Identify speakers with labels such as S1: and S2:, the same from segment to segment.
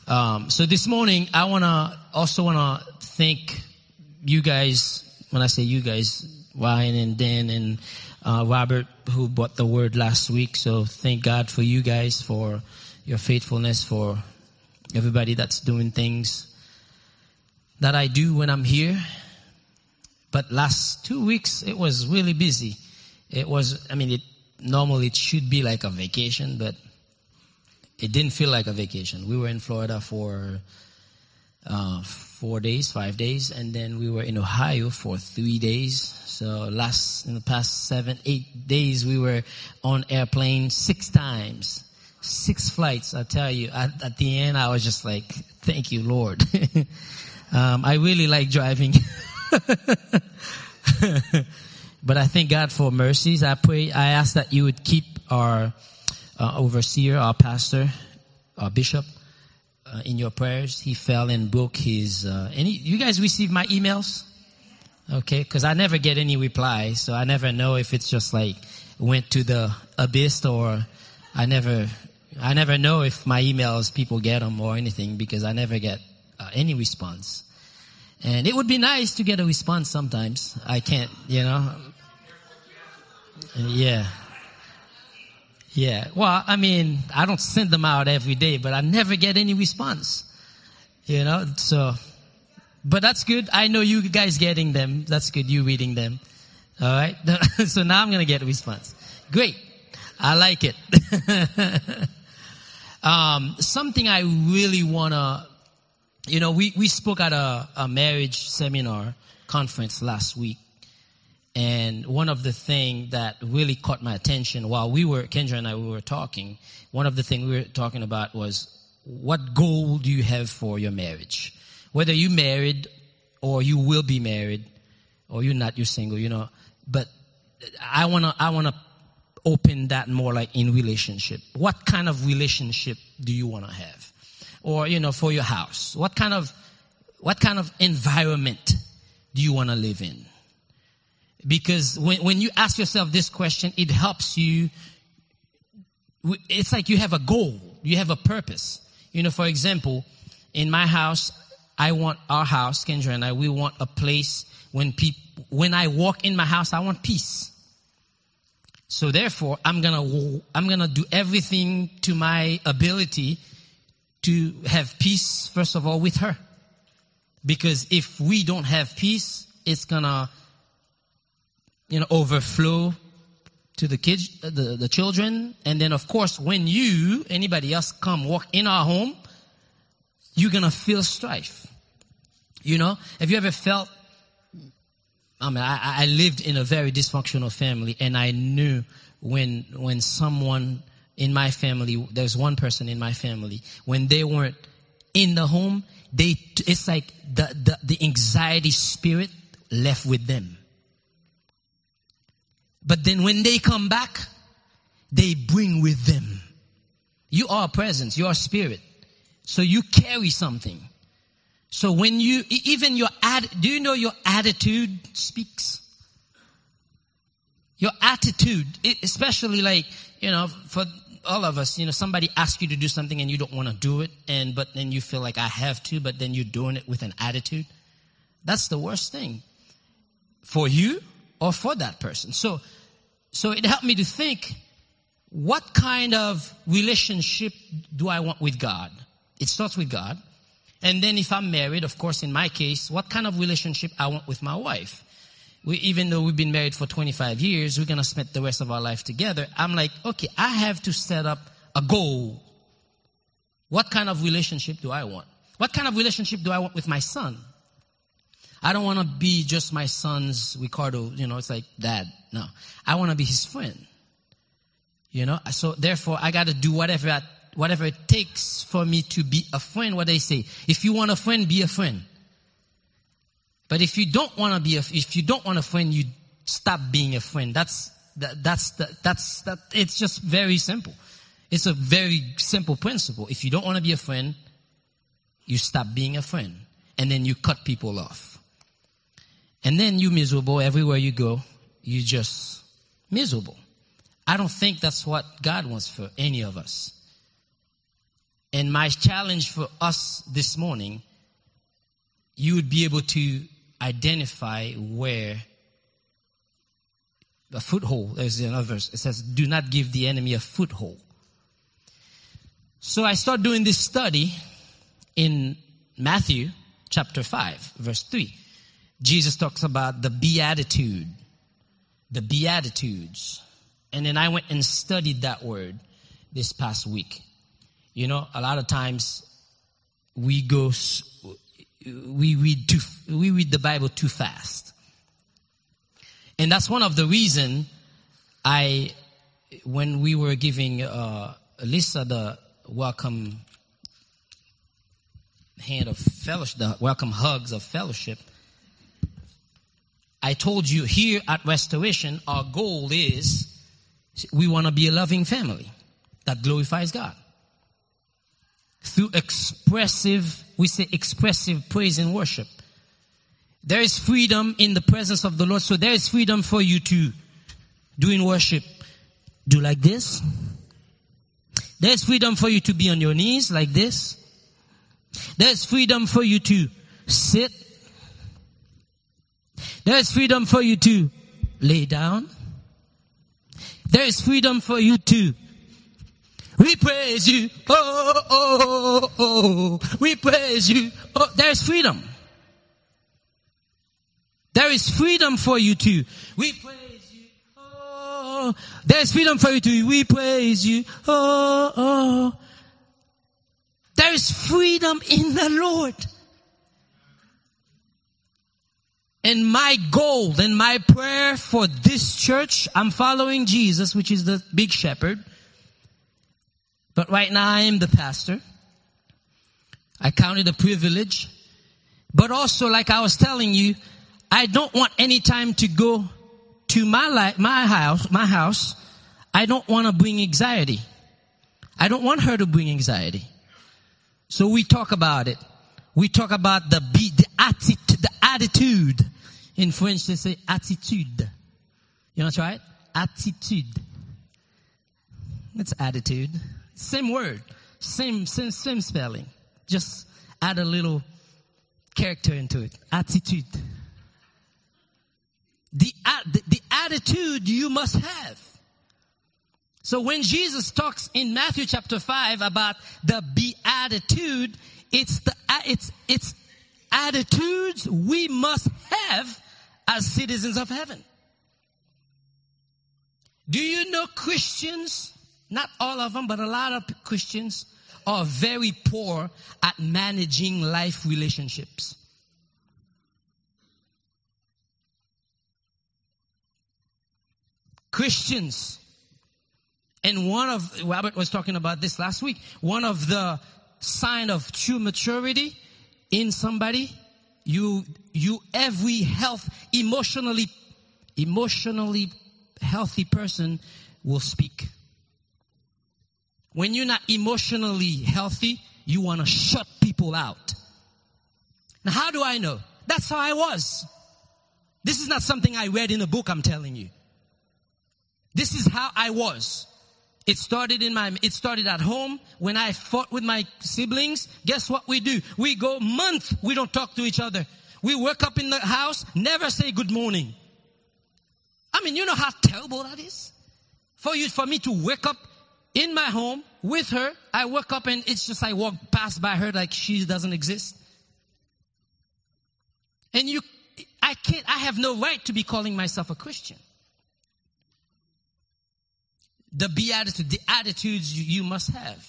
S1: So this morning, I also wanna thank you guys. When I say you guys, Ryan and Dan and Robert, who brought the word last week. So thank God for you guys, for your faithfulness, for everybody that's doing things that I do when I'm here. But last 2 weeks, it was really busy. Normally it should be like a vacation, but it didn't feel like a vacation. We were in Florida for 5 days, and then we were in Ohio for 3 days. So in the past 7-8 days, we were on airplane 6 times, 6 flights. I tell you, at the end, I was just like, thank you, Lord. I really like driving. But I thank God for mercies. I ask that you would keep our overseer, our pastor, our bishop, in your prayers. He fell and broke his, you guys receive my emails? Okay, because I never get any reply, so I never know if it's just like went to the abyss, or I never know if my emails, people get them or anything, because I never get any response. And it would be nice to get a response sometimes. I can't, Yeah. Well, I don't send them out every day, but I never get any response. So, but that's good. I know you guys getting them. That's good. You reading them. All right. So now I'm going to get a response. Great. I like it. Something I really want to, we spoke at a marriage seminar conference last week. And one of the things that really caught my attention while Kendra and I were talking, one of the things we were talking about was, what goal do you have for your marriage? Whether you married or you will be married, or you're single, but I want to open that more like in relationship. What kind of relationship do you want to have? Or, for your house, what kind of environment do you want to live in? Because when you ask yourself this question, it helps you. It's like you have a goal. You have a purpose. For example, in my house, our house, Kendra and I, we want a place when I walk in my house, I want peace. So therefore, I'm gonna do everything to my ability to have peace, first of all, with her. Because if we don't have peace, it's gonna overflow to the kids, the children. And then, of course, when anybody else come walk in our home, you're going to feel strife. Have you ever felt, I lived in a very dysfunctional family, and I knew when someone in my family, there's one person in my family, when they weren't in the home, it's like the anxiety spirit left with them. But then when they come back, they bring with them. You are a presence. You are a spirit. So you carry something. So when do you know your attitude speaks? Your attitude, especially for all of us, somebody asks you to do something and you don't want to do it, but then you feel like I have to, but then you're doing it with an attitude. That's the worst thing for you or for that person. So it helped me to think, what kind of relationship do I want with God? It starts with God. And then if I'm married, of course, in my case, what kind of relationship I want with my wife? Even though we've been married for 25 years, we're going to spend the rest of our life together. I'm like, okay, I have to set up a goal. What kind of relationship do I want? What kind of relationship do I want with my son? I don't want to be just my son's Ricardo, it's like dad. No, I want to be his friend. So therefore I got to do whatever it takes for me to be a friend. What they say, if you want a friend, be a friend. But if you don't want a friend, you stop being a friend. It's just very simple. It's a very simple principle. If you don't want to be a friend, you stop being a friend. And then you cut people off. And then you're miserable everywhere you go. You're just miserable. I don't think that's what God wants for any of us. And my challenge for us this morning, you would be able to identify where a foothold. There's another verse. It says, do not give the enemy a foothold. So I start doing this study in Matthew chapter 5, verse 3. Jesus talks about the beatitude, the Beatitudes. And then I went and studied that word this past week. You know, a lot of times we read the Bible too fast. And that's one of the reason when we were giving Lisa the welcome hand of fellowship, the welcome hugs of fellowship, I told you here at Restoration, our goal is we want to be a loving family that glorifies God. Through expressive praise and worship. There is freedom in the presence of the Lord. So there is freedom for you to do in worship. Do like this. There's freedom for you to be on your knees like this. There's freedom for you to sit. There's freedom for you to lay down. There is freedom for you to we praise you. Oh, oh, oh, oh. We praise you. Oh, there's freedom. There is freedom for you to. We praise you. Oh, there's freedom for you to. We praise you. Oh, oh. There is freedom in the Lord. And my goal and my prayer for this church, I'm following Jesus, which is the big shepherd. But right now I am the pastor. I count it a privilege. But also, like I was telling you, I don't want any time to go to my house. I don't want to bring anxiety. I don't want her to bring anxiety. So we talk about it. We talk about the attitude. In French they say attitude. You want to try it? Attitude. It's attitude. Same word, same spelling. Just add a little character into it. Attitude. The attitude you must have. So when Jesus talks in Matthew chapter 5 about the beatitude, it's attitudes we must have as citizens of heaven. Do you know Christians? Not all of them, but a lot of Christians are very poor at managing life relationships. Christians. And Robert was talking about this last week, one of the sign of true maturity in somebody, every emotionally healthy person will speak. When you're not emotionally healthy, you want to shut people out. Now, how do I know? That's how I was. This is not something I read in a book, I'm telling you. This is how I was. It started at home when I fought with my siblings. Guess what we do? We go month, we don't talk to each other. We wake up in the house, never say good morning. I mean, you know how terrible that is? For me to wake up in my home with her, I wake up and it's just I walk past by her like she doesn't exist. And I have no right to be calling myself a Christian. The attitudes you must have.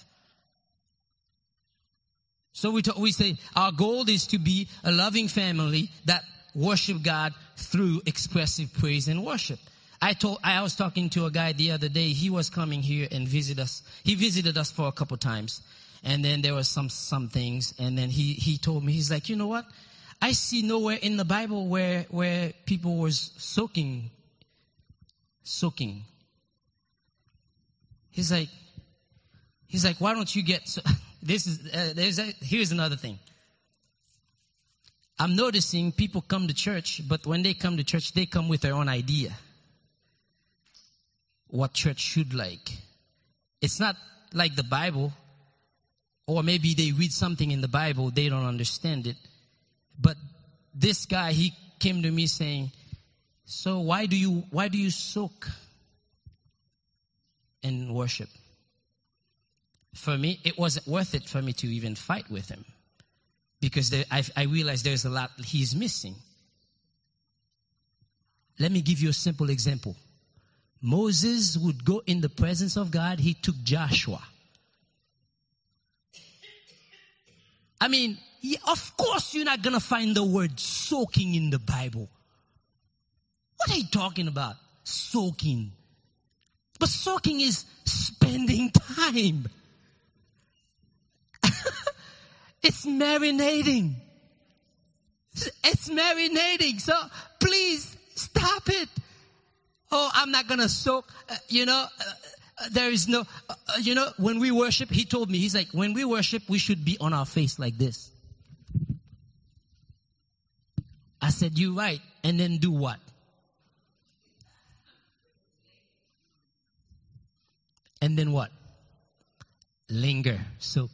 S1: So we say our goal is to be a loving family that worship God through expressive praise and worship. I was talking to a guy the other day. He was coming here and visit us. He visited us for a couple times. And then there was some things. And then he told me, he's like, you know what? I see nowhere in the Bible where people was soaking. He's like, why don't you get, here's another thing. I'm noticing people come to church, but when they come to church, they come with their own idea. What church should like. It's not like the Bible. Or maybe they read something in the Bible, they don't understand it. But this guy, he came to me saying, so why do you soak in worship? For me, it wasn't worth it for me to even fight with him. Because I realized there's a lot he's missing. Let me give you a simple example. Moses would go in the presence of God. He took Joshua. I mean, of course you're not going to find the word soaking in the Bible. What are you talking about? Soaking. But soaking is spending time. It's marinating. It's marinating. So please stop it. Oh, I'm not going to soak. There is no, when we worship, he told me, he's like, when we worship, we should be on our face like this. I said, you're right. And then do what? And then what? Linger. So,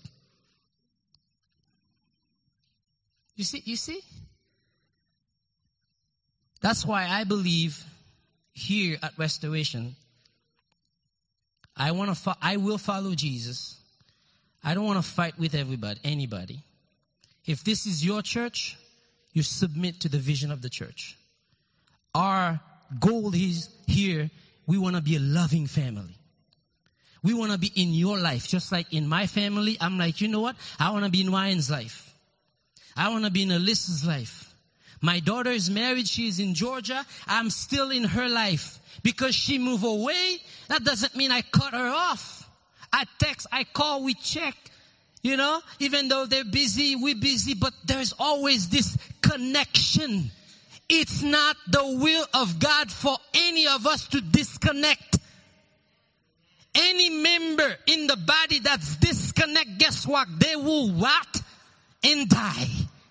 S1: you see? That's why I believe here at Restoration, I will follow Jesus. I don't want to fight with anybody. If this is your church, you submit to the vision of the church. Our goal is here, we want to be a loving family. We want to be in your life, just like in my family. I'm like, you know what? I want to be in Ryan's life. I want to be in Alyssa's life. My daughter is married. She is in Georgia. I'm still in her life. Because she moved away, that doesn't mean I cut her off. I text, I call, we check. Even though they're busy, we're busy. But there's always this connection. It's not the will of God for any of us to disconnect. Any member in the body that's disconnect, guess what? They will rot and die.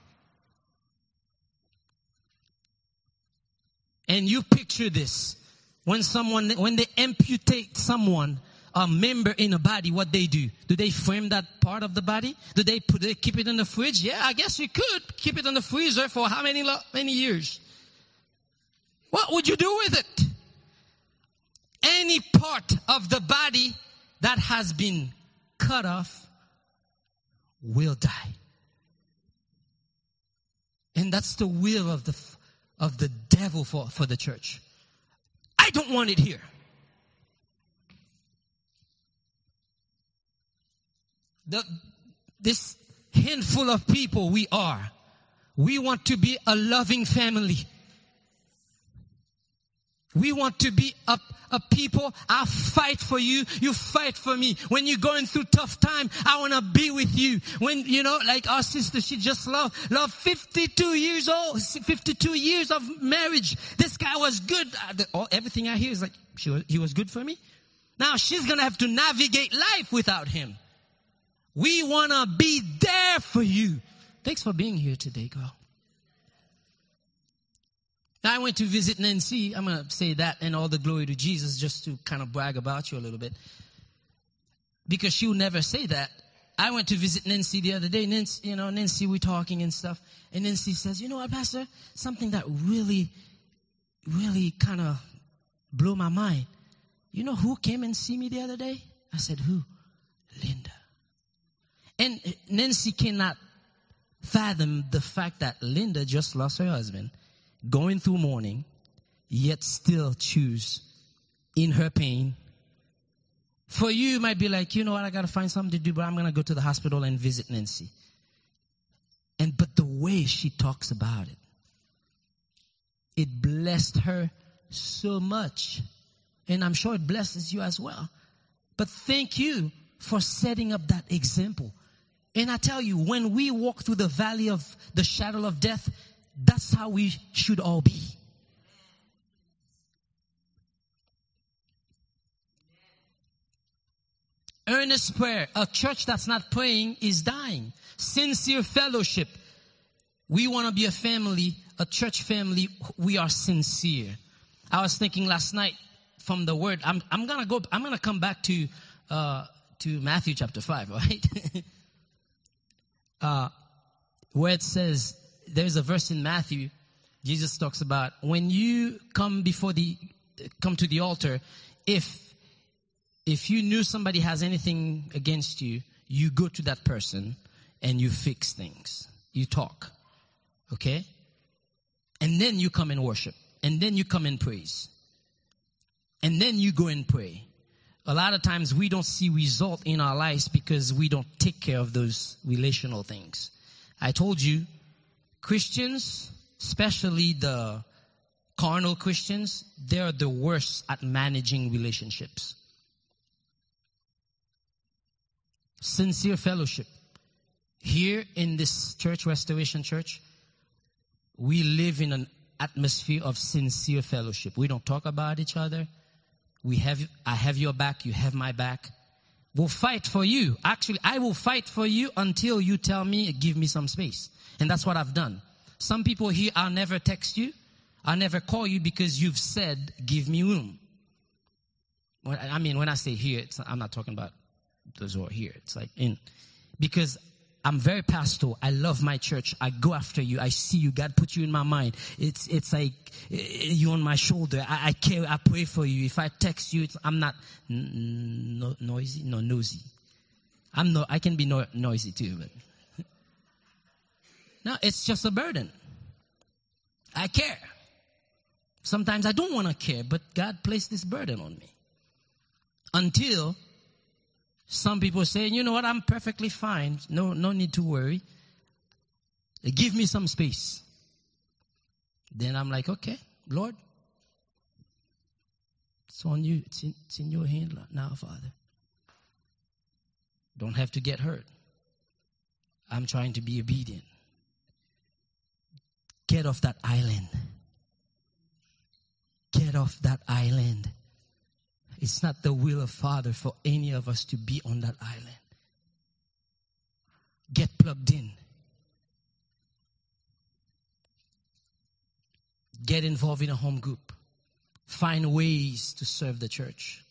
S1: And you picture this. When they amputate someone, a member in a body, what they do? Do they frame that part of the body? Do they keep it in the fridge? Yeah, I guess you could keep it in the freezer for how many years? What would you do with it? Any part of the body that has been cut off will die. And that's the will of the devil for the church. I don't want it here. This handful of people we want to be a loving family. We want to be a people. I fight for you. You fight for me. When you're going through tough time, I want to be with you. When, like our sister, she just loved 52 years old, 52 years of marriage. This guy was good. Everything I hear is like, he was good for me. Now she's going to have to navigate life without him. We want to be there for you. Thanks for being here today, girl. I went to visit Nancy. I'm going to say that and all the glory to Jesus just to kind of brag about you a little bit. Because she would never say that. I went to visit Nancy the other day. Nancy, we're talking and stuff. And Nancy says, you know what, Pastor? Something that really, really kind of blew my mind. You know who came and see me the other day? I said, who? Linda. And Nancy cannot fathom the fact that Linda just lost her husband, going through mourning, yet still choose in her pain. For you, you might be like, you know what, I got to find something to do, but I'm going to go to the hospital and visit Nancy. But the way she talks about it, it blessed her so much. And I'm sure it blesses you as well. But thank you for setting up that example. And I tell you, when we walk through the valley of the shadow of death, that's how we should all be. Earnest prayer. A church that's not praying is dying. Sincere fellowship. We want to be a family, a church family. We are sincere. I was thinking last night from the word. I'm gonna come back to Matthew chapter 5, right? where it says, there's a verse in Matthew, Jesus talks about when you come to the altar, if you knew somebody has anything against you, you go to that person and you fix things. You talk. Okay? And then you come and worship. And then you come and praise. And then you go and pray. A lot of times we don't see result in our lives because we don't take care of those relational things. I told you, Christians, especially the carnal Christians, they're the worst at managing relationships. Sincere fellowship. Here in this church, Restoration Church, we live in an atmosphere of sincere fellowship. We don't talk about each other. I have your back, you have my back. We'll fight for you. Actually, I will fight for you until you tell me, give me some space. And that's what I've done. Some people here, I'll never text you. I'll never call you because you've said, give me room. When I say here, I'm not talking about those who are here. It's like because I'm very pastoral. I love my church. I go after you. I see you. God put you in my mind. It's like you on my shoulder. I care. I pray for you. If I text you, I'm not noisy. No, nosy. I can be noisy too, but no, it's just a burden. I care. Sometimes I don't want to care, but God placed this burden on me. Until some people say, you know what, I'm perfectly fine. No need to worry. Give me some space. Then I'm like, okay, Lord, it's on you. It's in your hand now, Father. Don't have to get hurt. I'm trying to be obedient. Get off that island. Get off that island. It's not the will of Father for any of us to be on that island. Get plugged in. Get involved in a home group. Find ways to serve the church.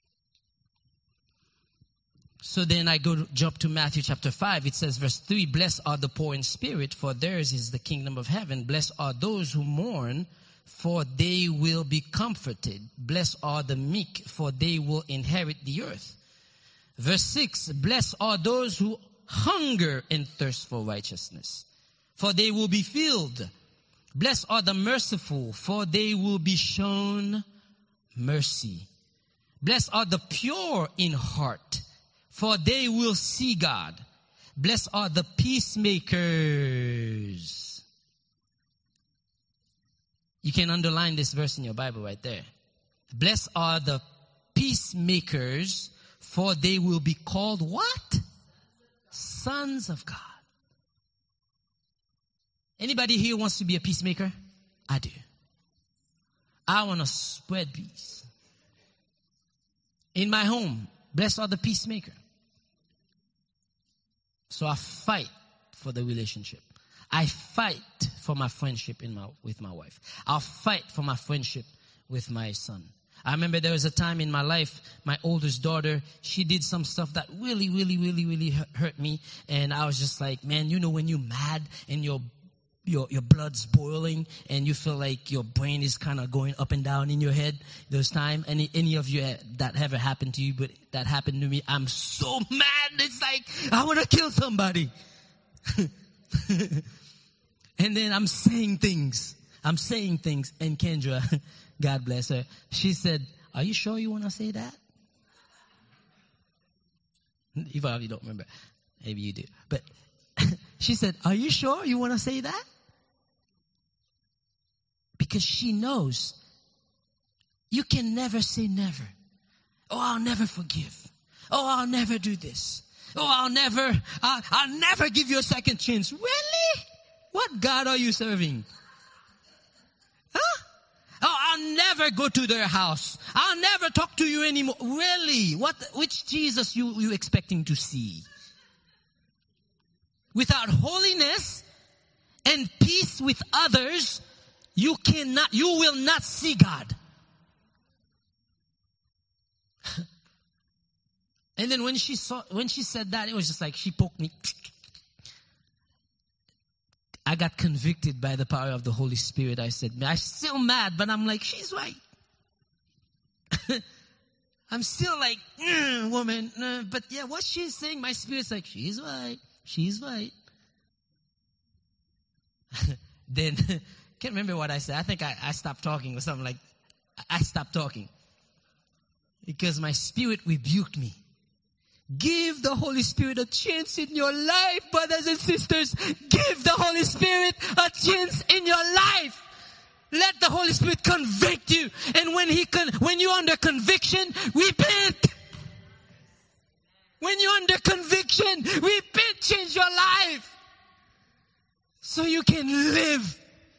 S1: So then I jump to Matthew chapter 5. It says verse 3, blessed are the poor in spirit, for theirs is the kingdom of heaven. Blessed are those who mourn, for they will be comforted. Blessed are the meek, for they will inherit the earth. Verse 6, blessed are those who hunger and thirst for righteousness, for they will be filled. Blessed are the merciful, for they will be shown mercy. Blessed are the pure in heart, for they will see God. Blessed are the peacemakers. You can underline this verse in your Bible right there. Blessed are the peacemakers, for they will be called what? Sons of God. Anybody here wants to be a peacemaker? I do. I want to spread peace. In my home, blessed are the peacemaker. So I fight for the relationship. I fight for my friendship with my wife. I'll fight for my friendship with my son. I remember there was a time in my life, my oldest daughter, she did some stuff that really, really, really, really hurt me. And I was just like, man, you know when you're mad and your blood's boiling and you feel like your brain is kind of going up and down in your head those times. Any of you that ever happened to you, but that happened to me, I'm so mad. It's like, I want to kill somebody. And then I'm saying things. And Kendra, God bless her, she said, are you sure you want to say that? You probably don't remember. Maybe you do. But she said, are you sure you want to say that? Because she knows you can never say never. Oh, I'll never forgive. Oh, I'll never do this. Oh, I'll never give you a second chance. Really? What God are you serving? Huh? Oh, I'll never go to their house. I'll never talk to you anymore. Really? Which Jesus you expecting to see? Without holiness and peace with others, you will not see God. And then when she said that, it was just like she poked me. I got convicted by the power of the Holy Spirit. I said, I'm still mad, but I'm like, she's right. I'm still like, woman. But yeah, what she's saying, my spirit's like, she's right. She's right. Then, can't remember what I said. I think I stopped talking or something like, I stopped talking. Because my spirit rebuked me. Give the Holy Spirit a chance in your life, brothers and sisters. Give the Holy Spirit a chance in your life. Let the Holy Spirit convict you. And when you're under conviction, repent. When you're under conviction, repent, change your life. So you can live.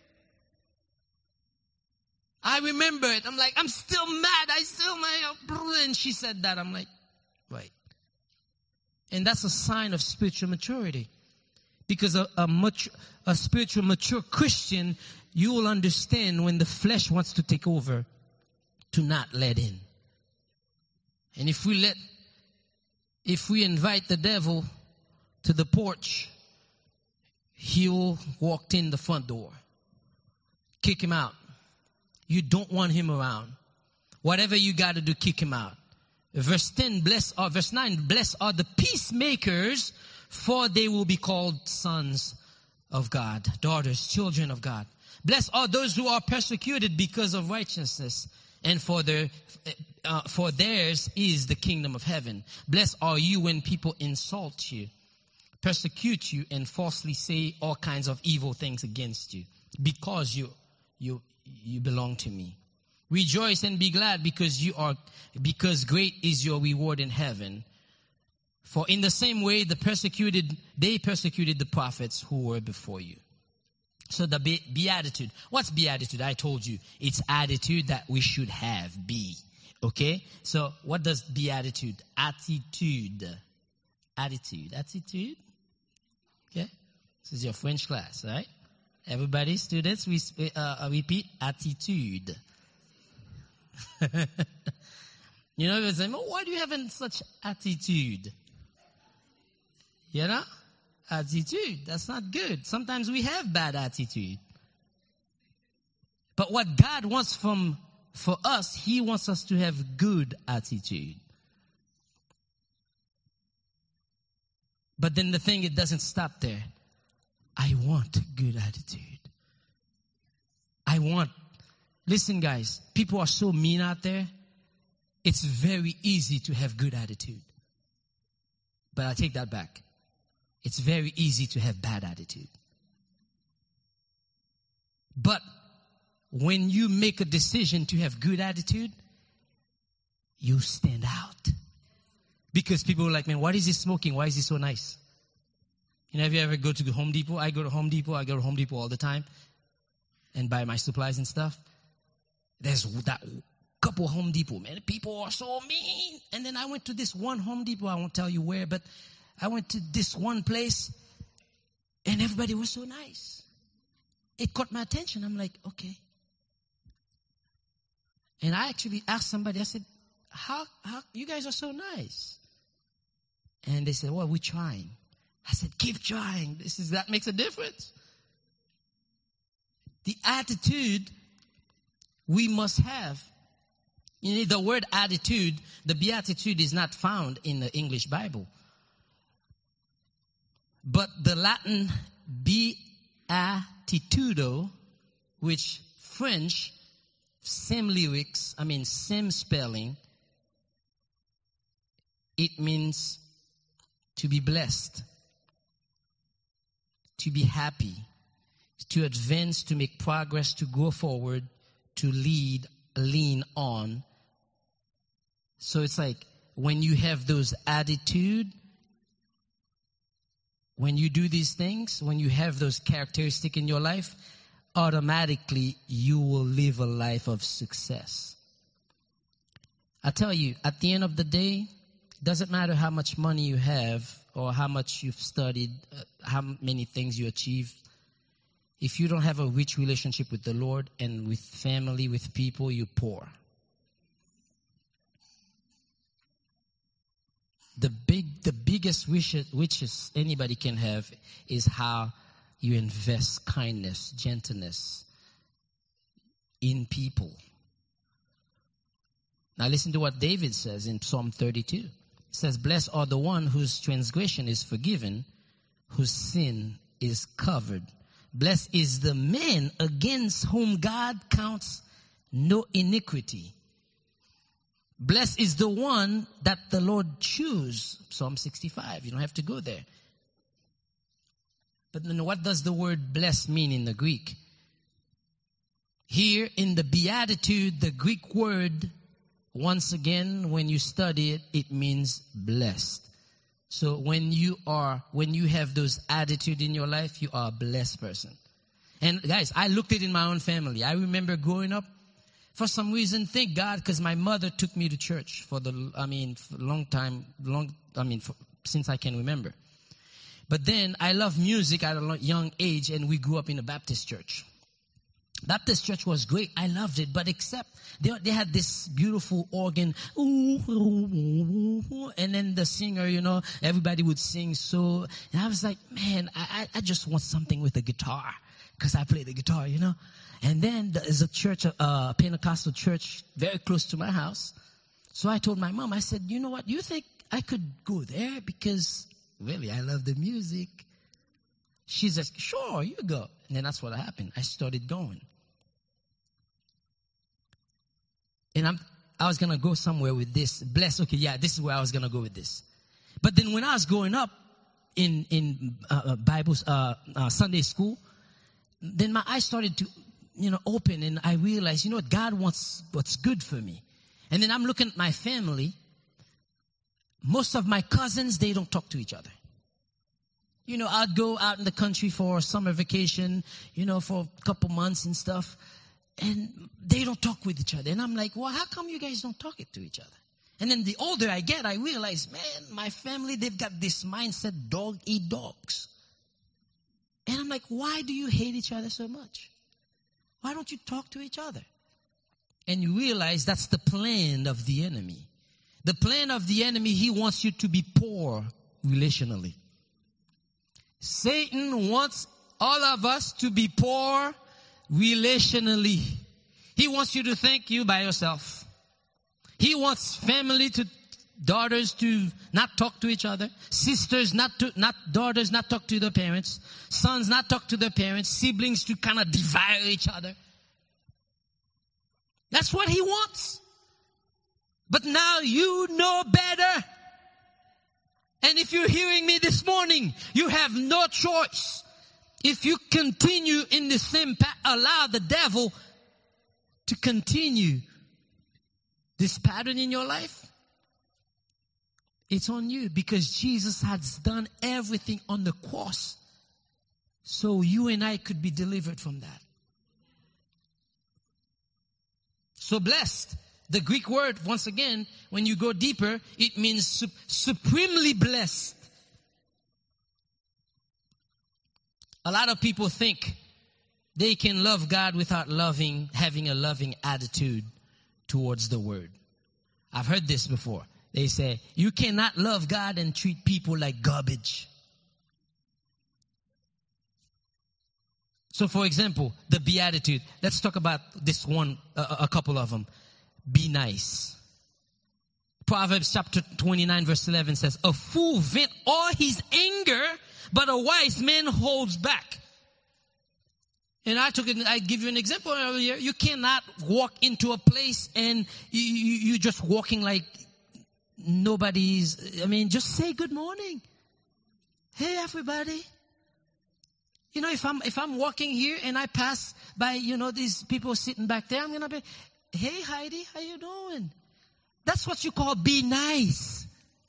S1: I remember it. I'm like, I'm still mad. And she said that. I'm like, right. And that's a sign of spiritual maturity. Because a spiritual mature Christian, you will understand when the flesh wants to take over, to not let in. And if we invite the devil to the porch, he'll walk in the front door. Kick him out. You don't want him around. Whatever you got to do, kick him out. Verse 9, blessed are the peacemakers, for they will be called sons of God, daughters, children of God. Blessed are those who are persecuted because of righteousness, and for theirs is the kingdom of heaven. Blessed are you when people insult you, persecute you, and falsely say all kinds of evil things against you, because you belong to me. Rejoice and be glad, because great is your reward in heaven. For in the same way they persecuted the prophets who were before you. So the beatitude. What's beatitude? I told you. It's attitude that we should have. Okay? So what does beatitude? Attitude. Okay? This is your French class, right? Everybody, students, we repeat attitude. You know, it's like, why do you have such attitude? You know? Attitude. That's not good. Sometimes we have bad attitude. But what God wants for us, He wants us to have good attitude. But then the thing, it doesn't stop there. I want good attitude. Listen guys, people are so mean out there. It's very easy to have good attitude. But I take that back. It's very easy to have bad attitude. But when you make a decision to have good attitude, you stand out. Because people are like, man, what is he smoking? Why is he so nice? You know, have you ever go to Home Depot? I go to Home Depot all the time and buy my supplies and stuff. There's that couple Home Depot, man. People are so mean. And then I went to this one Home Depot. I won't tell you where, but I went to this one place and everybody was so nice. It caught my attention. I'm like, okay. And I actually asked somebody, I said, how you guys are so nice? And they said, well, we're trying. I said, keep trying. That makes a difference. The attitude we must have. You know, the word attitude, the beatitude is not found in the English Bible. But the Latin beatitudo, which French, same lyrics, same spelling, it means to be blessed, to be happy, to advance, to make progress, to go forward, to lean on. So it's like when you have those attitude, when you do these things, when you have those characteristics in your life, automatically you will live a life of success. I tell you, at the end of the day, it doesn't matter how much money you have or how much you've studied, how many things you achieve. If you don't have a rich relationship with the Lord and with family, with people, you're poor. The biggest wishes anybody can have is how you invest kindness, gentleness in people. Now listen to what David says in Psalm 32. It says, blessed are the one whose transgression is forgiven, whose sin is covered. Blessed is the man against whom God counts no iniquity. Blessed is the one that the Lord choose. Psalm 65. You don't have to go there. But then what does the word blessed mean in the Greek? Here in the Beatitude, the Greek word, once again, when you study it, it means blessed. So when you have those attitude in your life, you are a blessed person. And guys, I looked at it in my own family. I remember growing up, for some reason, thank God, because my mother took me to church for a long time, since I can remember. But then I love music at a young age, and we grew up in a Baptist church. Baptist church was great. I loved it. But except they had this beautiful organ. And then the singer, everybody would sing. So, and I was like, man, I just want something with a guitar. Because I play the guitar, And then there's a church, a Pentecostal church very close to my house. So I told my mom, I said, you know what? You think I could go there? Because really, I love the music. She says, sure, you go. And then that's what happened. I started going. And I was going to go somewhere with this. Okay, yeah, this is where I was going to go with this. But then when I was growing up in Bible, Sunday school, then my eyes started to, open, and I realized, what, God wants what's good for me. And then I'm looking at my family. Most of my cousins, they don't talk to each other. I'd go out in the country for summer vacation, for a couple months and stuff. And they don't talk with each other. And I'm like, well, how come you guys don't talk it to each other? And then the older I get, I realize, man, my family, they've got this mindset, dog eat dogs. And I'm like, why do you hate each other so much? Why don't you talk to each other? And you realize that's the plan of the enemy. The plan of the enemy, he wants you to be poor relationally. Satan wants all of us to be poor relationally. He wants you to think you by yourself. He wants daughters to not talk to each other. Daughters not talk to their parents. Sons not talk to their parents. Siblings to kind of devour each other. That's what he wants. But now you know better. And if you're hearing me this morning, you have no choice. If you continue in the same path, allow the devil to continue this pattern in your life, it's on you, because Jesus has done everything on the cross so you and I could be delivered from that. So blessed. The Greek word, once again, when you go deeper, it means supremely blessed. A lot of people think they can love God without having a loving attitude towards the word. I've heard this before. They say, you cannot love God and treat people like garbage. So for example, the Beatitude. Let's talk about this one, a couple of them. Be nice. Proverbs chapter 29 verse 11 says, a fool vents all his anger, but a wise man holds back. And I give you an example earlier. You cannot walk into a place and you're just walking like just say good morning. Hey everybody. If I'm walking here and I pass by, these people sitting back there, I'm going to be, hey Heidi, how you doing? That's what you call be nice.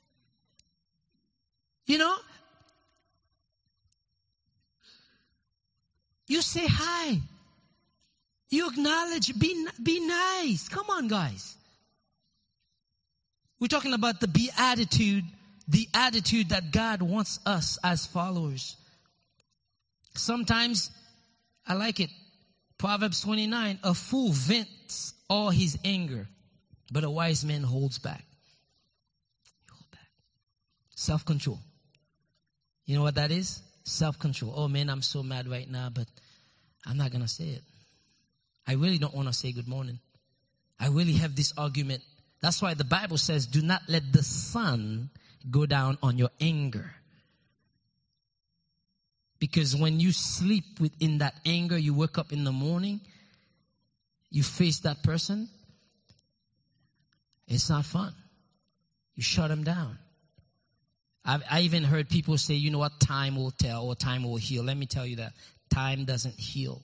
S1: You say hi. You acknowledge, be nice. Come on, guys. We're talking about the beatitude, the attitude that God wants us as followers. Sometimes, I like it. Proverbs 29, a fool vents all his anger, but a wise man holds back. Hold back. Self-control. You know what that is? self-control. Oh man, I'm so mad right now, but I'm not going to say it. I really don't want to say good morning. I really have this argument. That's why the Bible says, do not let the sun go down on your anger. Because when you sleep within that anger, you wake up in the morning, you face that person, it's not fun. You shut them down. I even heard people say, you know what, time will tell or time will heal. Let me tell you that time doesn't heal.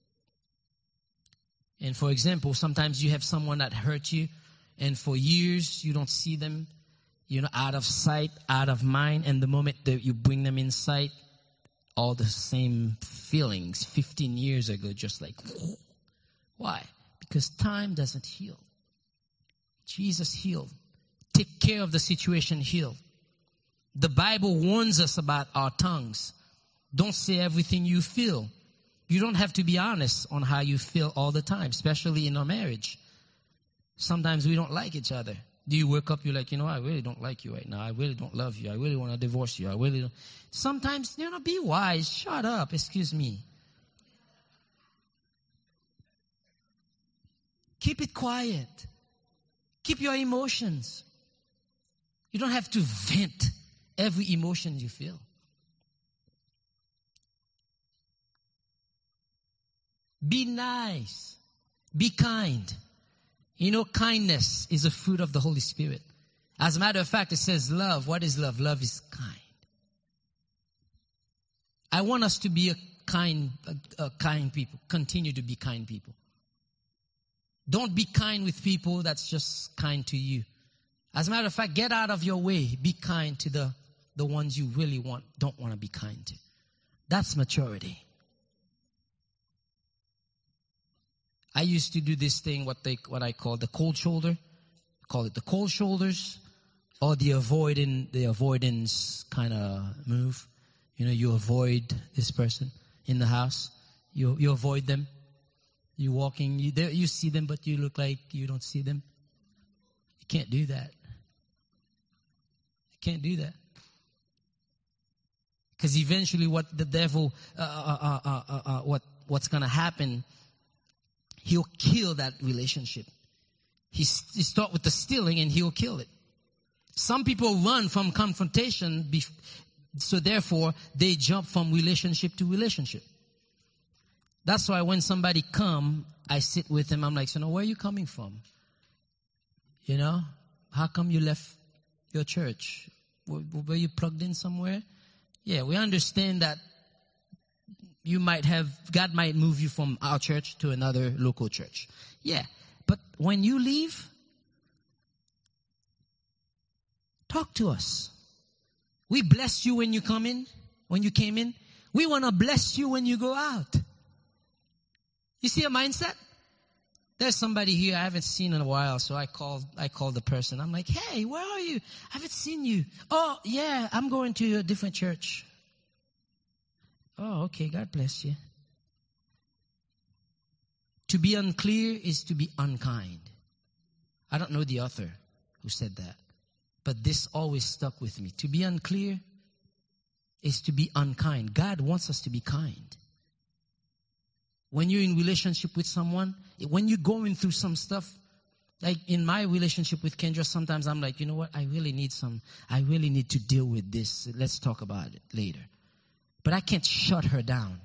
S1: And for example, sometimes you have someone that hurt you, and for years you don't see them, out of sight, out of mind. And the moment that you bring them in sight, all the same feelings 15 years ago, just like, why? Because time doesn't heal. Jesus healed. Take care of the situation, heal. The Bible warns us about our tongues. Don't say everything you feel. You don't have to be honest on how you feel all the time, especially in a marriage. Sometimes we don't like each other. Do you wake up, you're like, I really don't like you right now. I really don't love you. I really want to divorce you. I really don't. Sometimes, be wise. Shut up. Excuse me. Keep it quiet. Keep your emotions. You don't have to vent every emotion you feel. Be nice. Be kind. Kindness is a fruit of the Holy Spirit. As a matter of fact, it says love. What is love? Love is kind. I want us to be a kind people. Continue to be kind people. Don't be kind with people that's just kind to you. As a matter of fact, get out of your way. Be kind to the ones you really don't want to be kind to. That's maturity. I used to do this thing, what I call the cold shoulder. I call it the cold shoulders, or the avoidance kind of move. You avoid this person in the house. You avoid them. You're walking, you see them, but you look like you don't see them. You can't do that. You can't do that. Because eventually what the devil, what's going to happen, he'll kill that relationship. He start with the stealing and he'll kill it. Some people run from confrontation, so therefore they jump from relationship to relationship. That's why when somebody come, I sit with them. I'm like, where are you coming from? How come you left your church? Were you plugged in somewhere? Yeah, we understand that God might move you from our church to another local church. Yeah, but when you leave, talk to us. We bless you when you come in, when you came in. We want to bless you when you go out. You see a mindset? There's somebody here I haven't seen in a while, so I called the person. I'm like, hey, where are you? I haven't seen you. Oh, yeah, I'm going to a different church. Oh, okay, God bless you. To be unclear is to be unkind. I don't know the author who said that, but this always stuck with me. To be unclear is to be unkind. God wants us to be kind. When you're in relationship with someone, when you're going through some stuff, like in my relationship with Kendra, sometimes I'm like, what? I really need to deal with this. Let's talk about it later. But I can't shut her down.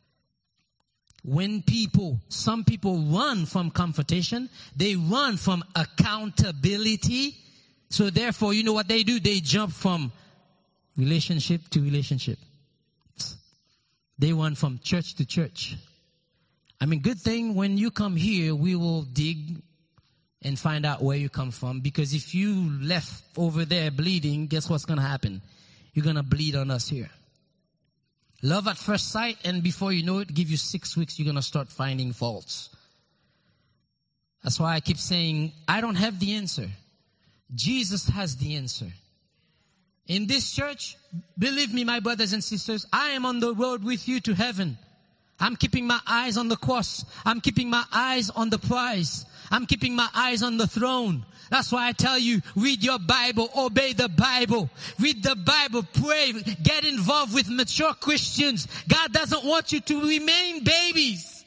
S1: Some people run from confrontation. They run from accountability. So therefore, you know what they do? They jump from relationship to relationship. They run from church to church. Good thing when you come here, we will dig and find out where you come from. Because if you left over there bleeding, guess what's going to happen? You're going to bleed on us here. Love at first sight, and before you know it, give you 6 weeks, you're going to start finding faults. That's why I keep saying, I don't have the answer. Jesus has the answer. In this church, believe me, my brothers and sisters, I am on the road with you to heaven. I'm keeping my eyes on the cross. I'm keeping my eyes on the prize. I'm keeping my eyes on the throne. That's why I tell you, read your Bible, obey the Bible. Read the Bible, pray, get involved with mature Christians. God doesn't want you to remain babies.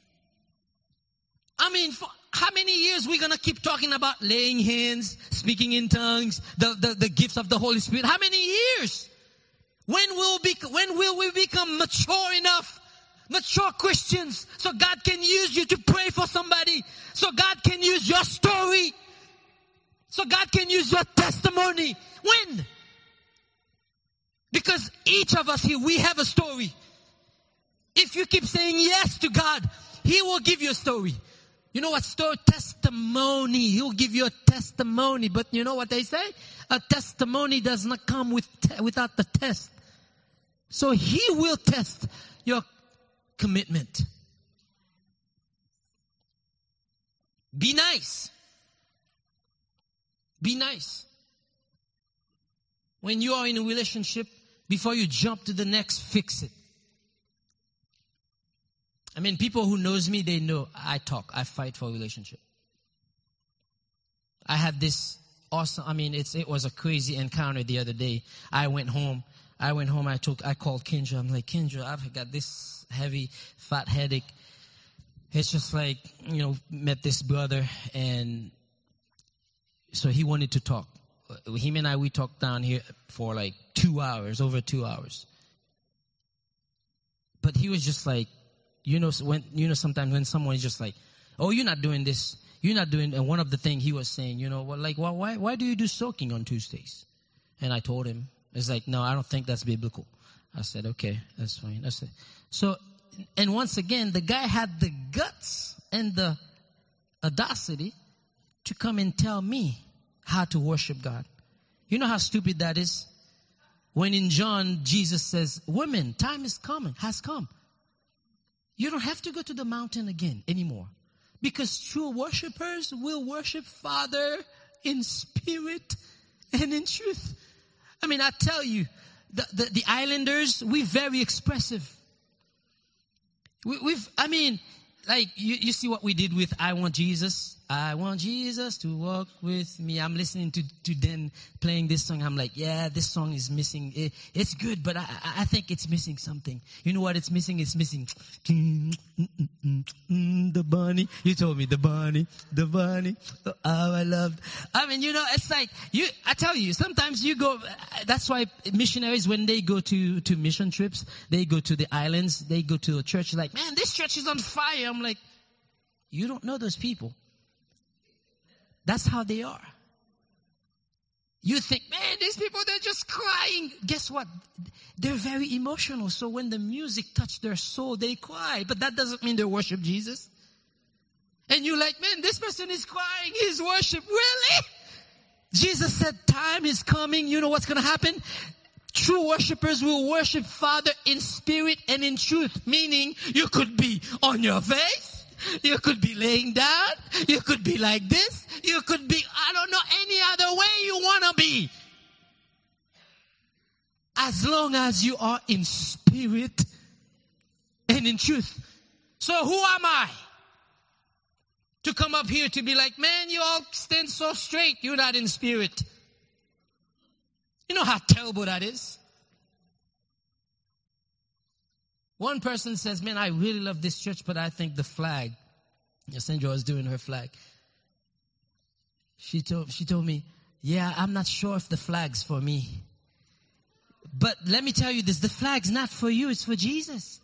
S1: I mean, for how many years we gonna keep talking about laying hands, speaking in tongues, the gifts of the Holy Spirit? How many years? When will we become mature enough? Mature Christians, so God can use you to pray for somebody, so God can use your story, so God can use your testimony. When? Because each of us here, we have a story. If you keep saying yes to God, He will give you a story. You know what story? Testimony. He'll give you a testimony. But you know what they say? A testimony does not come without the test. So He will test your commitment. Be nice. Be nice. When you are in a relationship, before you jump to the next, fix it. I mean, people who knows me, they know I fight for a relationship. I had this awesome, it was a crazy encounter the other day. I went home, I called Kendra. I'm like, Kendra, I've got this heavy, fat headache. It's just like, met this brother, and so he wanted to talk. Him and we talked down here for like 2 hours, over 2 hours. But he was just like, sometimes when someone is just like, oh, you're not doing this, you're not doing, and one of the things he was saying, why do you do soaking on Tuesdays? And I told him, it's like, no, I don't think that's biblical. I said, okay, that's fine. That's it. So, and once again, the guy had the guts and the audacity to come and tell me how to worship God. You know how stupid that is? When in John, Jesus says, women, time has come. You don't have to go to the mountain again anymore. Because true worshipers will worship Father in spirit and in truth. I mean, I tell you, the islanders, we're very expressive. You see what we did with I Want Jesus. I want Jesus to walk with me. I'm listening to them playing this song. I'm like, yeah, this song is missing. It's good, but I think it's missing something. You know what it's missing? It's missing the bunny. You told me the bunny. Oh, I loved. It's like, I tell you, sometimes you go, that's why missionaries, when they go to mission trips, they go to the islands, they go to a church, like, man, this church is on fire. I'm like, you don't know those people. That's how they are. You think, man, these people, they're just crying. Guess what? They're very emotional. So when the music touched their soul, they cry. But that doesn't mean they worship Jesus. And you're like, man, this person is crying. He's worship. Really? Jesus said, time is coming. You know what's going to happen? True worshipers will worship Father in spirit and in truth. Meaning, you could be on your face. You could be laying down. You could be like this. You could be, any other way you want to be. As long as you are in spirit and in truth. So who am I to come up here to be like, man, you all stand so straight. You're not in spirit. You know how terrible that is? One person says, man, I really love this church, but I think the flag, Sandra was doing her flag. She told me, yeah, I'm not sure if the flag's for me. But let me tell you this, the flag's not for you, it's for Jesus.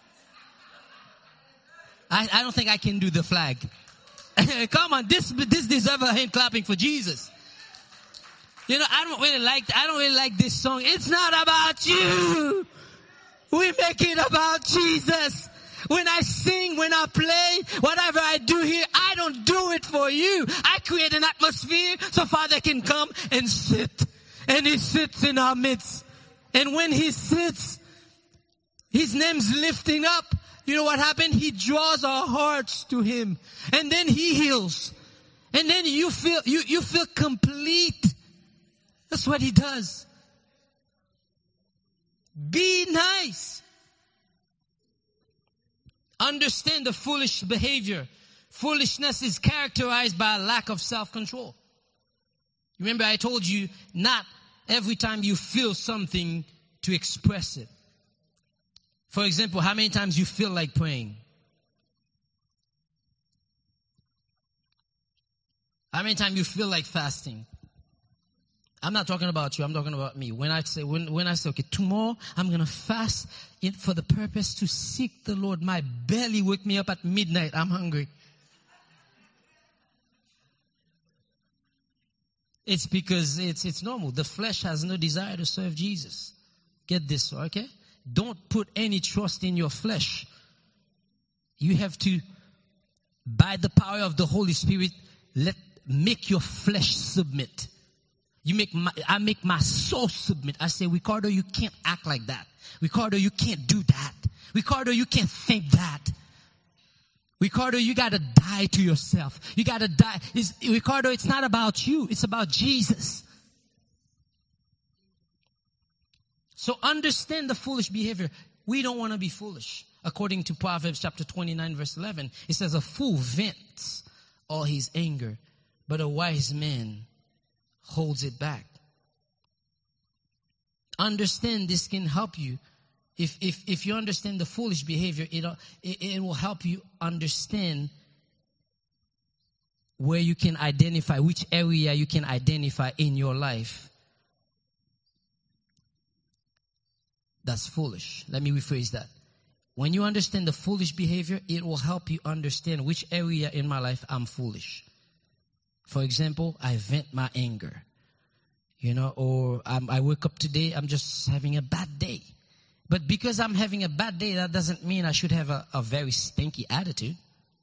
S1: I don't think I can do the flag. Come on, this deserves a hand clapping for Jesus. I don't really like this song. It's not about you. We make it about Jesus. When I sing, when I play, whatever I do here, I don't do it for you. I create an atmosphere so Father can come and sit. And He sits in our midst. And when He sits, His name's lifting up. You know what happened? He draws our hearts to Him. And then He heals. And then you feel complete. That's what He does. Be nice. Understand the foolish behavior. Foolishness is characterized by a lack of self-control. Remember, I told you, not every time you feel something to express it. For example, how many times you feel like praying? How many times you feel like fasting? I'm not talking about you. I'm talking about me. When I say, okay, tomorrow I'm going to fast for the purpose to seek the Lord. My belly wake me up at midnight. I'm hungry. It's because it's normal. The flesh has no desire to serve Jesus. Get this, okay? Don't put any trust in your flesh. You have to, by the power of the Holy Spirit, make your flesh submit. I make my soul submit. I say, Ricardo, you can't act like that. Ricardo, you can't do that. Ricardo, you can't think that. Ricardo, you gotta die to yourself. You gotta die. Ricardo, it's not about you. It's about Jesus. So understand the foolish behavior. We don't want to be foolish. According to Proverbs chapter 29 verse 11, it says a fool vents all his anger, but a wise man holds it back. Understand this can help you. If you understand the foolish behavior, it will help you understand where you can identify, which area you can identify in your life that's foolish. Let me rephrase that. When you understand the foolish behavior, it will help you understand which area in my life I'm foolish. For example, I vent my anger, or I wake up today, I'm just having a bad day. But because I'm having a bad day, that doesn't mean I should have a very stinky attitude.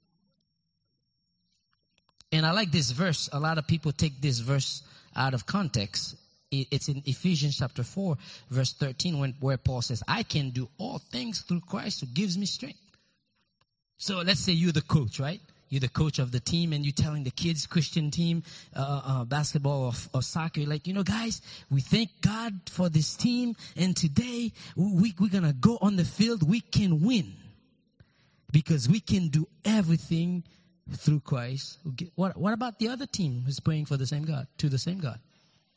S1: And I like this verse. A lot of people take this verse out of context. It's in Ephesians chapter 4, verse 13, where Paul says, I can do all things through Christ who gives me strength. So let's say you're the coach, right? You're the coach of the team and you're telling the kids, Christian team, basketball or soccer, like, guys, we thank God for this team. And today we're going to go on the field. We can win because we can do everything through Christ. What about the other team who's praying for the same God, to the same God?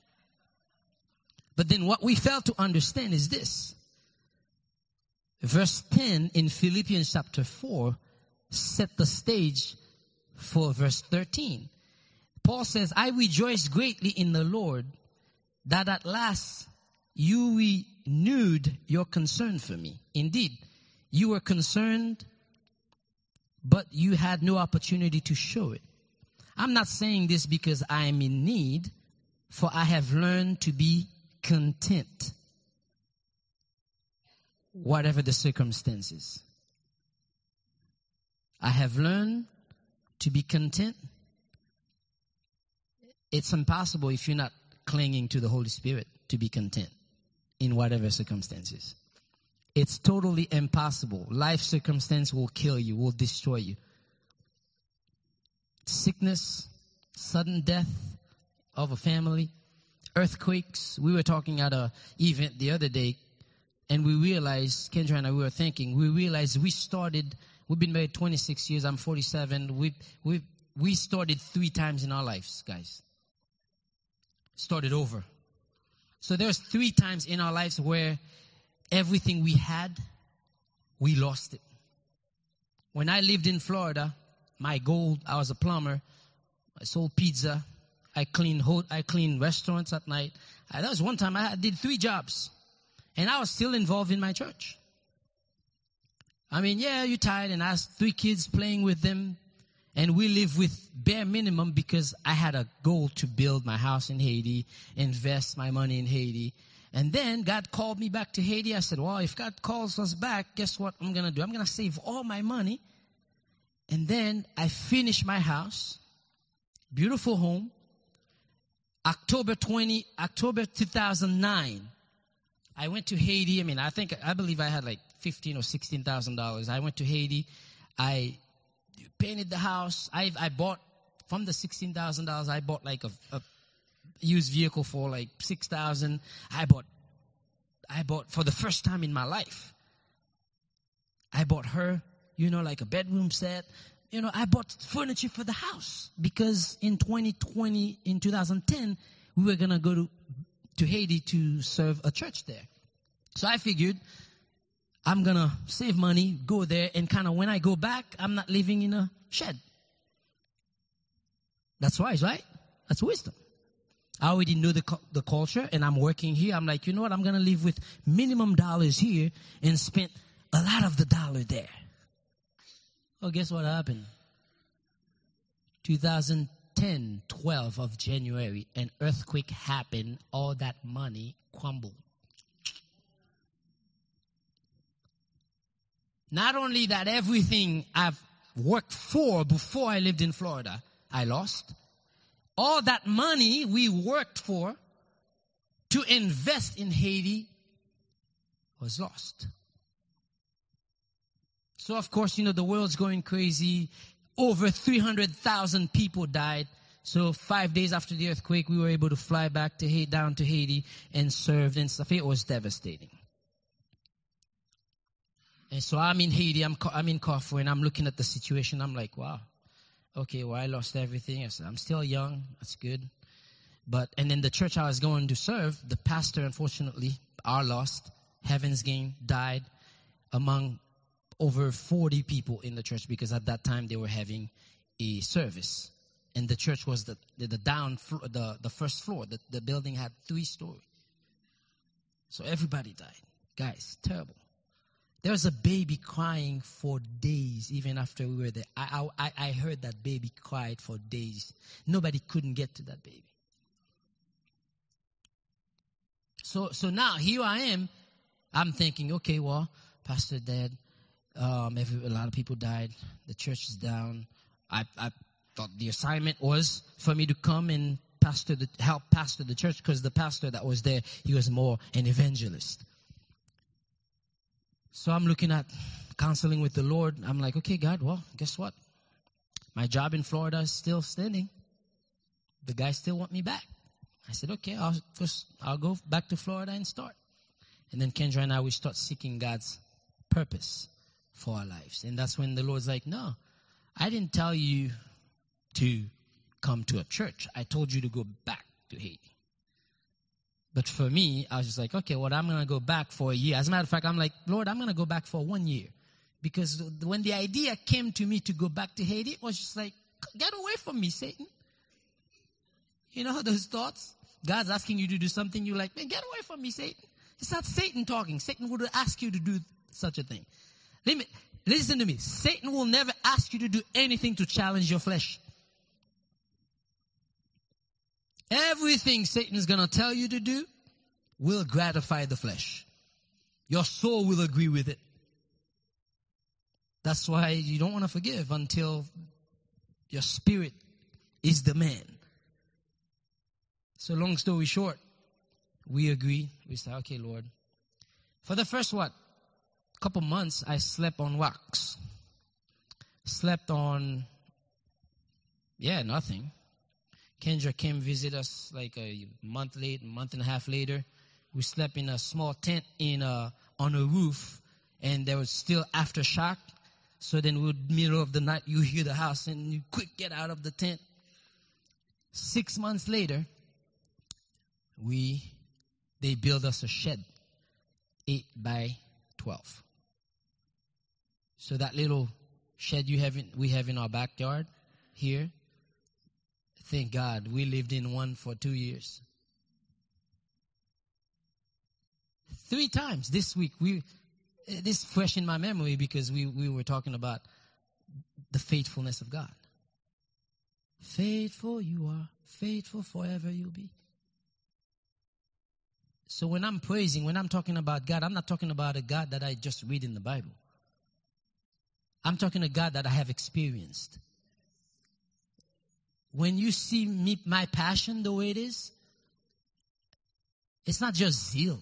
S1: But then what we fail to understand is this. Verse 10 in Philippians chapter 4 set the stage for verse 13. Paul says, I rejoice greatly in the Lord that at last you renewed your concern for me. Indeed, you were concerned, but you had no opportunity to show it. I'm not saying this because I am in need, for I have learned to be content, whatever the circumstances. I have learned to be content. It's impossible if you're not clinging to the Holy Spirit to be content in whatever circumstances. It's totally impossible. Life circumstance will kill you, will destroy you. Sickness, sudden death of a family, earthquakes. We were talking at an event the other day, and we realized, Kendra and I, we realized we've been married 26 years. I'm 47. We started 3 times in our lives, guys. Started over. So there's 3 times in our lives where everything we had, we lost it. When I lived in Florida, I was a plumber. I sold pizza. I cleaned restaurants at night. That was one time I did 3 jobs. And I was still involved in my church. I mean, yeah, you're tired, and I have 3 kids playing with them. And we live with bare minimum because I had a goal to build my house in Haiti, invest my money in Haiti. And then God called me back to Haiti. I said, well, if God calls us back, guess what I'm going to do? I'm going to save all my money. And then I finished my house, beautiful home, October 2009. I went to Haiti. I believe I had like $15,000 or $16,000. I went to Haiti. I painted the house. I bought, from the $16,000, I bought like a used vehicle for like $6,000. I bought for the first time in my life, I bought her like a bedroom set. I bought furniture for the house because in 2010, we were going to go to Haiti to serve a church there. So I figured I'm going to save money, go there, and kind of when I go back, I'm not living in a shed. That's wise, right? That's wisdom. I already know the culture, and I'm working here. I'm like, you know what? I'm going to live with minimum dollars here and spend a lot of the dollar there. Oh, guess what happened? 2010, 12 of January, an earthquake happened. All that money crumbled. Not only that, everything I've worked for before I lived in Florida, I lost. All that money we worked for to invest in Haiti was lost. So, of course, the world's going crazy. Over 300,000 people died. So 5 days after the earthquake, we were able to fly back to down to Haiti and served and stuff. It was devastating. And so I'm in Haiti, I'm in Corfu, and I'm looking at the situation. I'm like, wow, okay, well, I lost everything. I said, I'm still young. That's good. And then the church I was going to serve, the pastor, unfortunately, are lost. Heaven's Gate died among over 40 people in the church because at that time they were having a service. And the church was the down floor, the first floor. The building had 3 stories. So everybody died. Guys, terrible. There was a baby crying for days even after we were there. I heard that baby cried for days. Nobody couldn't get to that baby. So now here I am. I'm thinking, okay, well, Pastor dead. A lot of people died. The church is down. I thought the assignment was for me to come and help pastor the church because the pastor that was there, he was more an evangelist. So I'm looking at counseling with the Lord. I'm like, okay, God, well, guess what? My job in Florida is still standing. The guys still want me back. I said, okay, I'll go back to Florida and start. And then Kendra and I, we start seeking God's purpose for our lives. And that's when the Lord's like, no, I didn't tell you to come to a church. I told you to go back to Haiti. But for me, I was just like, okay, well, I'm going to go back for a year. As a matter of fact, I'm like, Lord, I'm going to go back for 1 year. Because when the idea came to me to go back to Haiti, it was just like, get away from me, Satan. You know those thoughts? God's asking you to do something, you're like, man, get away from me, Satan. It's not Satan talking. Satan would ask you to do such a thing. Listen to me. Satan will never ask you to do anything to challenge your flesh. Everything Satan is going to tell you to do will gratify the flesh. Your soul will agree with it. That's why you don't want to forgive until your spirit is the man. So long story short, we agree. We say, okay, Lord. For the first couple months, I slept on rocks. Slept on, nothing. Kendra came visit us like a month and a half later. We slept in a small tent on a roof, and there was still aftershock. So then middle of the night, you hear the house, and you quick get out of the tent. 6 months later, they built us a shed, 8 by 12. So that little shed we have in our backyard here, thank God, we lived in one for 2 years. 3 times this week, this is fresh in my memory because we were talking about the faithfulness of God. Faithful you are, faithful forever you'll be. So when I'm talking about God, I'm not talking about a God that I just read in the Bible. I'm talking a God that I have experienced. When you see my passion the way it is, it's not just zeal.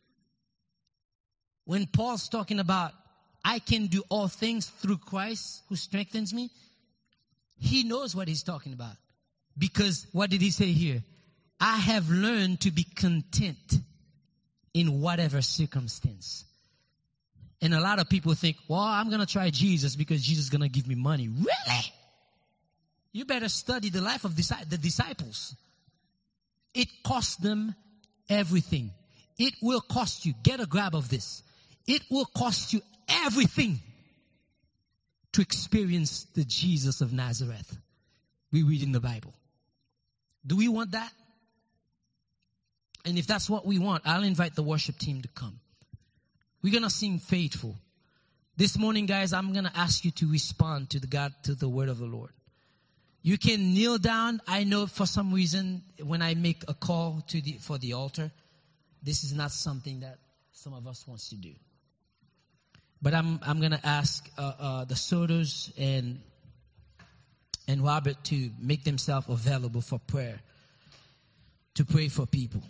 S1: When Paul's talking about, I can do all things through Christ who strengthens me, he knows what he's talking about. Because what did he say here? I have learned to be content in whatever circumstance. And a lot of people think, well, I'm going to try Jesus because Jesus is going to give me money. Really? You better study the life of the disciples. It cost them everything. It will cost you. Get a grab of this. It will cost you everything to experience the Jesus of Nazareth we read in the Bible. Do we want that? And if that's what we want, I'll invite the worship team to come. We're going to sing Faithful. This morning, guys, I'm going to ask you to respond to the word of the Lord. You can kneel down. I know for some reason, when I make a call for the altar, this is not something that some of us wants to do. But I'm going to ask the Sotos and Robert to make themselves available for prayer, to pray for people.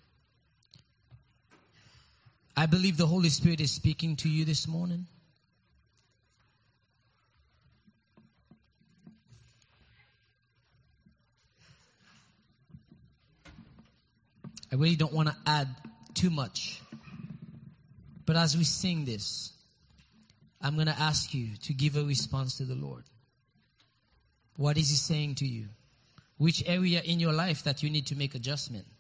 S1: I believe the Holy Spirit is speaking to you this morning. I really don't want to add too much. But as we sing this, I'm going to ask you to give a response to the Lord. What is He saying to you? Which area in your life that you need to make adjustment?